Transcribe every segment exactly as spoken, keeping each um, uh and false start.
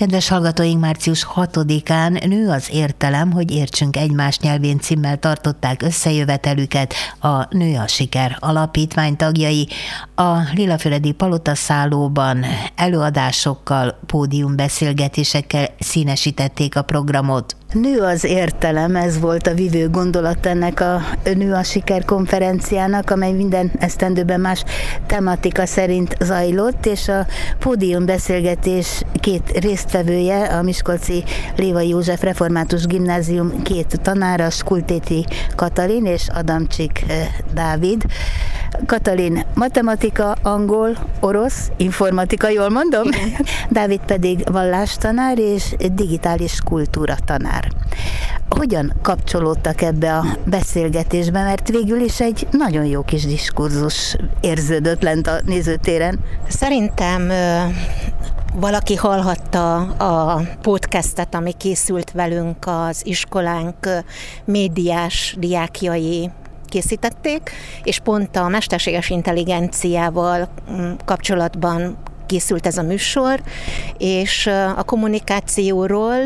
Kedves hallgatóink, március hatodikán Nő az értelem, hogy értsünk egymás nyelvén címmel tartották összejövetelüket a Nő a siker alapítvány tagjai. A Lillafüredi palotaszállóban előadásokkal, pódiumbeszélgetésekkel színesítették a programot. Nő az értelem, ez volt a vívő gondolat ennek a Nő a siker konferenciának, amely minden esztendőben más tematika szerint zajlott, és a pódiumbeszélgetés két résztvevője, a miskolci Lévai József Református Gimnázium két tanára, Skultéti Katalin és Adamcsik Dávid. Katalin matematika, angol, orosz, informatika, jól mondom? Igen. Dávid pedig vallástanár és digitális kultúra tanár. Hogyan kapcsolódtak ebbe a beszélgetésbe, mert végül is egy nagyon jó kis diskurzus érződött lent a nézőtéren? Szerintem valaki hallhatta a podcastet, ami készült velünk az iskolánk médiás diákjai készítették, és pont a mesterséges intelligenciával kapcsolatban készült ez a műsor, és a kommunikációról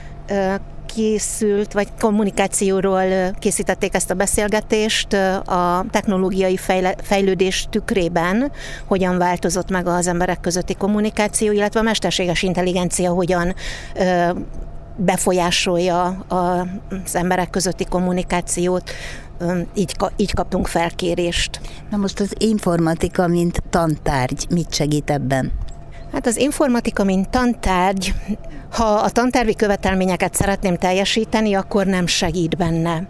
készült, vagy kommunikációról készítették ezt a beszélgetést a technológiai fejlődés tükrében, hogyan változott meg az emberek közötti kommunikáció, illetve a mesterséges intelligencia hogyan befolyásolja az emberek közötti kommunikációt. Így, így kaptunk felkérést. Na most az informatika, mint tantárgy, mit segít ebben? Hát az informatika, mint tantárgy, ha a tantervi követelményeket szeretném teljesíteni, akkor nem segít benne.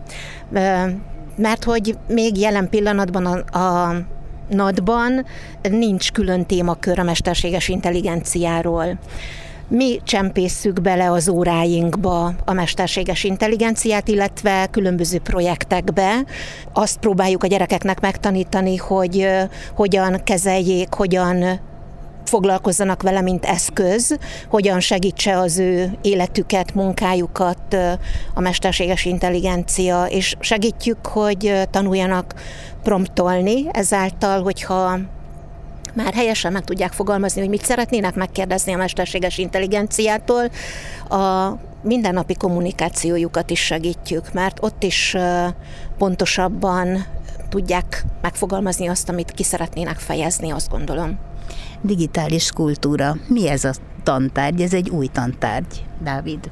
Mert hogy még jelen pillanatban a, a NAD-ban nincs külön témakör a mesterséges intelligenciáról. Mi csempészük bele az óráinkba a mesterséges intelligenciát, illetve különböző projektekbe. Azt próbáljuk a gyerekeknek megtanítani, hogy hogyan kezeljék, hogyan foglalkozzanak vele, mint eszköz, hogyan segítse az ő életüket, munkájukat a mesterséges intelligencia, és segítjük, hogy tanuljanak promptolni, ezáltal, hogyha már helyesen meg tudják fogalmazni, hogy mit szeretnének megkérdezni a mesterséges intelligenciától, a mindennapi kommunikációjukat is segítjük, mert ott is pontosabban tudják megfogalmazni azt, amit ki szeretnének fejezni, azt gondolom. Digitális kultúra. Mi ez a tantárgy? Ez egy új tantárgy, Dávid.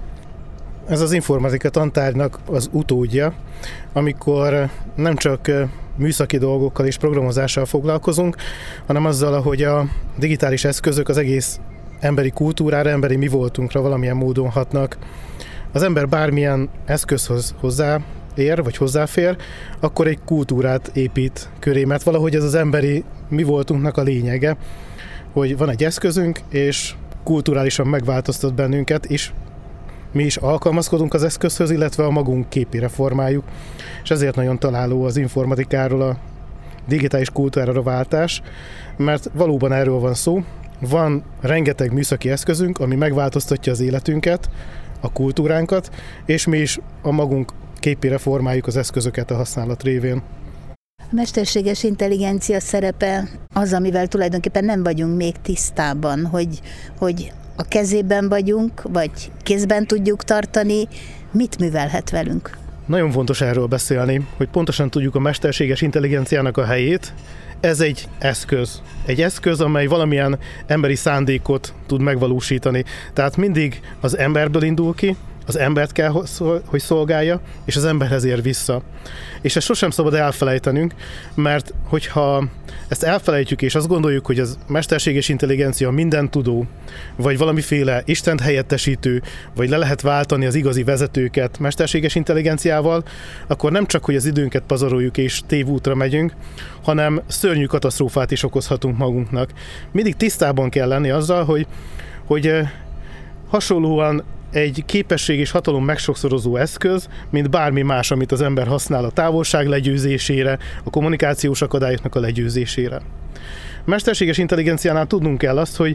Ez az informatika tantárgynak az utódja, amikor nem csak műszaki dolgokkal és programozással foglalkozunk, hanem azzal, hogy a digitális eszközök az egész emberi kultúrára, emberi mi voltunkra valamilyen módon hatnak. Az ember bármilyen eszközhoz hozzáér, vagy hozzáfér, akkor egy kultúrát épít köré, mert valahogy ez az emberi mi voltunknak a lényege, hogy van egy eszközünk, és kulturálisan megváltoztat bennünket, és mi is alkalmazkodunk az eszközhöz, illetve a magunk képére formáljuk, és ezért nagyon találó az informatikáról a digitális kultúrára váltás, mert valóban erről van szó. Van rengeteg műszaki eszközünk, ami megváltoztatja az életünket, a kultúránkat, és mi is a magunk képére formáljuk az eszközöket a használat révén. A mesterséges intelligencia szerepe az, amivel tulajdonképpen nem vagyunk még tisztában, hogy, hogy a kezében vagyunk, vagy kézben tudjuk tartani, mit művelhet velünk? Nagyon fontos erről beszélni, hogy pontosan tudjuk a mesterséges intelligenciának a helyét. Ez egy eszköz. Egy eszköz, amely valamilyen emberi szándékot tud megvalósítani. Tehát mindig az emberből indul ki, az embert kell, hogy szolgálja, és az emberhez ér vissza. És ezt sosem szabad elfelejtenünk, mert hogyha ezt elfelejtjük, és azt gondoljuk, hogy az mesterséges intelligencia mindentudó, vagy valamiféle istent helyettesítő, vagy le lehet váltani az igazi vezetőket mesterséges intelligenciával, akkor nem csak, hogy az időnket pazaroljuk és tévútra megyünk, hanem szörnyű katasztrófát is okozhatunk magunknak. Mindig tisztában kell lenni azzal, hogy, hogy hasonlóan egy képesség és hatalom megsokszorozó eszköz, mint bármi más, amit az ember használ a távolság legyőzésére, a kommunikációs akadályoknak a legyőzésére. A mesterséges intelligenciánál tudnunk kell azt, hogy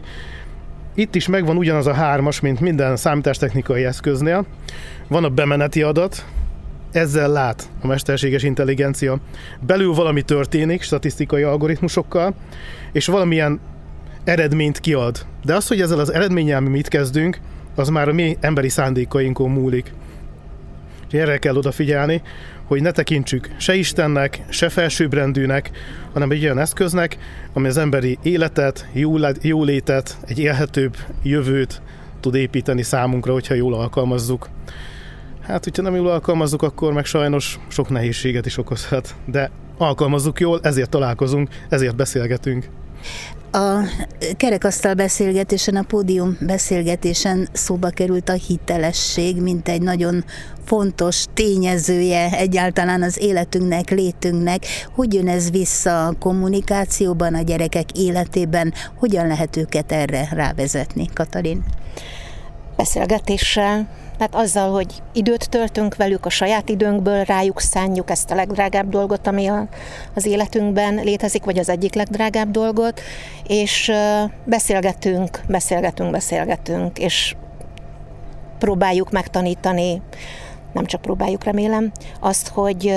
itt is megvan ugyanaz a hármas, mint minden számítástechnikai eszköznél. Van a bemeneti adat, ezzel lát a mesterséges intelligencia. Belül valami történik statisztikai algoritmusokkal, és valamilyen eredményt kiad De az, hogy ezzel az eredménnyel mi mit kezdünk, az már a mi emberi szándékainkon múlik. És erre kell odafigyelni, hogy ne tekintsük se Istennek, se felsőbbrendűnek, hanem egy olyan eszköznek, ami az emberi életet, jólétet, egy élhetőbb jövőt tud építeni számunkra, hogyha jól alkalmazzuk. Hát, hogyha nem jól alkalmazzuk, akkor meg sajnos sok nehézséget is okozhat. De alkalmazzuk jól, ezért találkozunk, ezért beszélgetünk. A kerekasztal beszélgetésen, a pódium beszélgetésen szóba került a hitelesség, mint egy nagyon fontos tényezője egyáltalán az életünknek, létünknek. Hogy jön ez vissza a kommunikációban, a gyerekek életében? Hogyan lehet őket erre rávezetni, Katalin? Beszélgetéssel. Tehát azzal, hogy időt töltünk velük, a saját időnkből rájuk szánjuk ezt a legdrágább dolgot, ami a, az életünkben létezik, vagy az egyik legdrágább dolgot, és beszélgetünk, beszélgetünk, beszélgetünk, és próbáljuk megtanítani, nem csak próbáljuk, remélem, azt, hogy,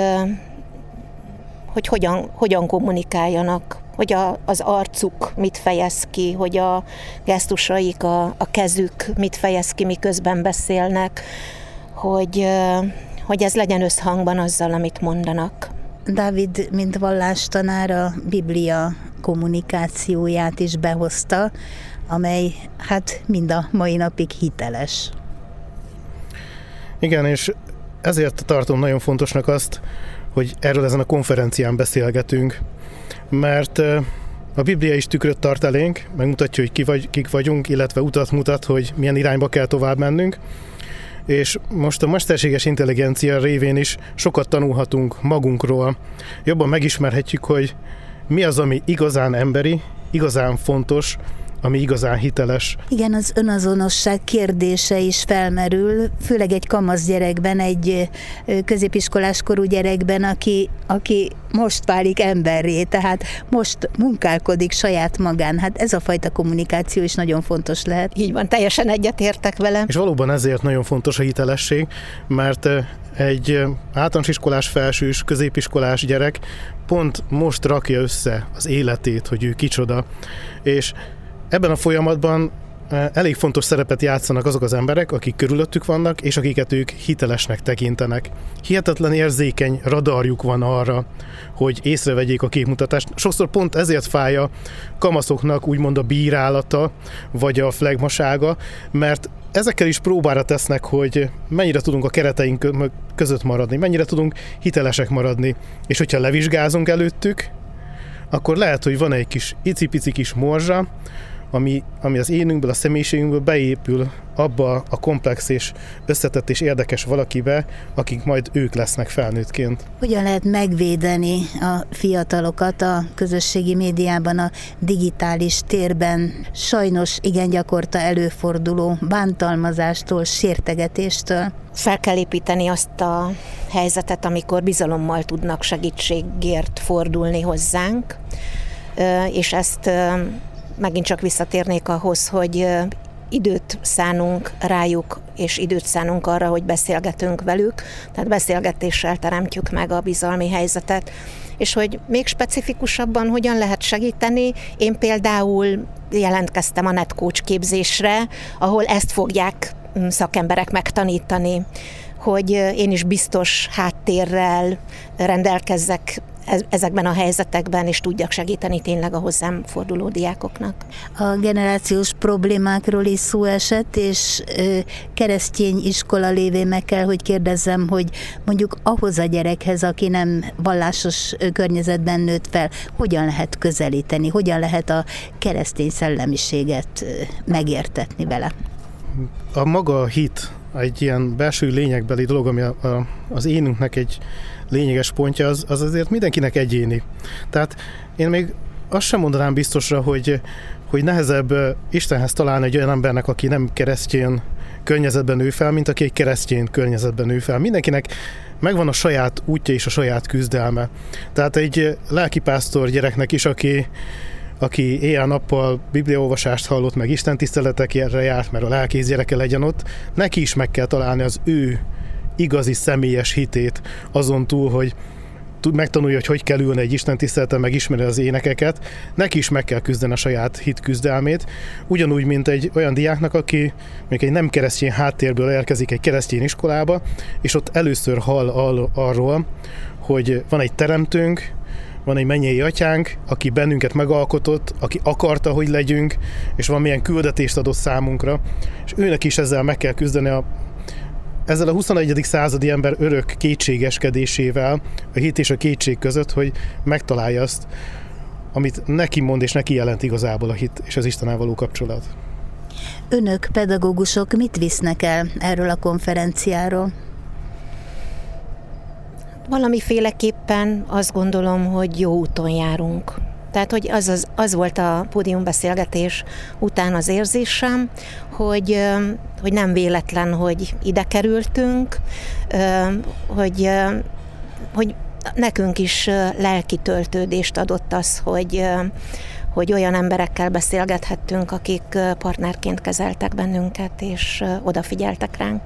hogy hogyan, hogyan kommunikáljanak, hogy a, az arcuk mit fejez ki, hogy a gesztusaik, a, a kezük mit fejez ki, miközben beszélnek, hogy, hogy ez legyen összhangban azzal, amit mondanak. Dávid, mint vallástanár, a Biblia kommunikációját is behozta, amely hát mind a mai napig hiteles. Igen, és ezért tartom nagyon fontosnak azt, hogy erről ezen a konferencián beszélgetünk, mert a Biblia is tükröt tart elénk, megmutatja, hogy ki vagy, kik vagyunk, illetve utat mutat, hogy milyen irányba kell tovább mennünk, és most a mesterséges intelligencia révén is sokat tanulhatunk magunkról, jobban megismerhetjük, hogy mi az, ami igazán emberi, igazán fontos, ami igazán hiteles. Igen, az önazonosság kérdése is felmerül, főleg egy kamasz gyerekben, egy középiskolás korú gyerekben, aki, aki most válik emberré, tehát most munkálkodik saját magán. Hát ez a fajta kommunikáció is nagyon fontos lehet. Így van, teljesen egyetértek vele. És valóban ezért nagyon fontos a hitelesség, mert egy általános iskolás, felsős, középiskolás gyerek pont most rakja össze az életét, hogy ő kicsoda, és ebben a folyamatban elég fontos szerepet játszanak azok az emberek, akik körülöttük vannak, és akiket ők hitelesnek tekintenek. Hihetetlen érzékeny radarjuk van arra, hogy észrevegyék a képmutatást. Sokszor pont ezért fáj a kamaszoknak úgymond a bírálata, vagy a flegmasága, mert ezekkel is próbára tesznek, hogy mennyire tudunk a kereteink között maradni, mennyire tudunk hitelesek maradni, és hogyha levizsgázunk előttük, akkor lehet, hogy van egy kis icipici kis morzsa, ami, ami az énünkből, a személyiségünkből beépül abba a komplex és összetett és érdekes valakibe, akik majd ők lesznek felnőttként. Hogyan lehet megvédeni a fiatalokat a közösségi médiában, a digitális térben sajnos igen gyakorta előforduló bántalmazástól, sértegetéstől? Fel kell építeni azt a helyzetet, amikor bizalommal tudnak segítségért fordulni hozzánk, és ezt megint csak visszatérnék ahhoz, hogy időt szánunk rájuk, és időt szánunk arra, hogy beszélgetünk velük, tehát beszélgetéssel teremtjük meg a bizalmi helyzetet, és hogy még specifikusabban hogyan lehet segíteni. Én például jelentkeztem a NetCoach képzésre, ahol ezt fogják szakemberek megtanítani, hogy én is biztos háttérrel rendelkezzek ezekben a helyzetekben, és tudjak segíteni tényleg a hozzám forduló diákoknak. A generációs problémákról is szó esett, és keresztény iskola lévén meg kell, hogy kérdezzem, hogy mondjuk ahhoz a gyerekhez, aki nem vallásos környezetben nőtt fel, hogyan lehet közelíteni, hogyan lehet a keresztény szellemiséget megértetni vele? A maga hit, egy ilyen belső lényegbeli dolog, ami a, a, az énünknek egy lényeges pontja, az, az azért mindenkinek egyéni. Tehát én még azt sem mondanám biztosra, hogy, hogy nehezebb Istenhez találni egy olyan embernek, aki nem keresztény környezetben nő fel, mint aki egy keresztény környezetben nő fel. Mindenkinek megvan a saját útja és a saját küzdelme. Tehát egy lelkipásztor gyereknek is, aki aki éjjel-nappal bibliaolvasást hallott, meg istentiszteletekre járt, mert a lelkész gyereke legyen ott, neki is meg kell találni az ő igazi személyes hitét, azon túl, hogy megtanulja, hogy hogy kell ülni egy istentiszteleten, meg ismeri az énekeket, neki is meg kell küzdeni a saját hit küzdelmét. Ugyanúgy, mint egy olyan diáknak, aki még egy nem keresztény háttérből érkezik egy keresztény iskolába, és ott először hall arról, hogy van egy teremtőnk, van egy mennyei atyánk, aki bennünket megalkotott, aki akarta, hogy legyünk, és van milyen küldetést adott számunkra, és őnek is ezzel meg kell küzdeni a ezzel a huszonegyedik századi ember örök kétségeskedésével, a hit és a kétség között, hogy megtalálja azt, amit neki mond és neki jelent igazából a hit és az Istennel való kapcsolat. Önök, pedagógusok mit visznek el erről a konferenciáról? Valamiféleképpen azt gondolom, hogy jó úton járunk. Tehát, hogy az, az, az volt a pódiumbeszélgetés után az érzésem, hogy, hogy nem véletlen, hogy ide kerültünk, hogy, hogy nekünk is lelki töltődést adott az, hogy, hogy olyan emberekkel beszélgethettünk, akik partnerként kezeltek bennünket, és odafigyeltek ránk.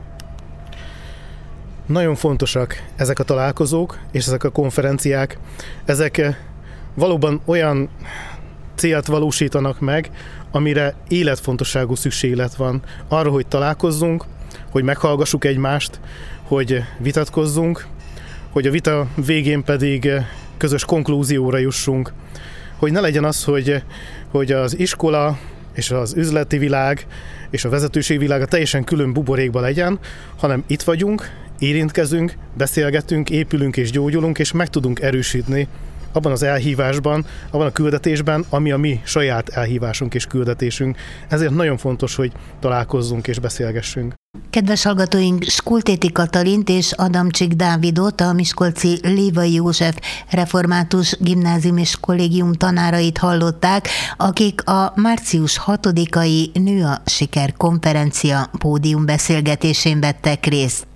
Nagyon fontosak ezek a találkozók, és ezek a konferenciák. Ezek valóban olyan célt valósítanak meg, amire életfontosságú szükséglet van. Arra, hogy találkozzunk, hogy meghallgassuk egymást, hogy vitatkozzunk, hogy a vita végén pedig közös konklúzióra jussunk. Hogy ne legyen az, hogy, hogy az iskola és az üzleti világ és a vezetőség világa teljesen külön buborékba legyen, hanem itt vagyunk, érintkezünk, beszélgetünk, épülünk és gyógyulunk, és meg tudunk erősíteni abban az elhívásban, abban a küldetésben, ami a mi saját elhívásunk és küldetésünk. Ezért nagyon fontos, hogy találkozzunk és beszélgessünk. Kedves hallgatóink, Skultéti Katalint és Adamcsik Dávidot, a miskolci Lévai József Református Gimnázium és Kollégium tanárait hallották, akik a március hatodikai Nő a Siker konferencia pódiumbeszélgetésén vettek részt.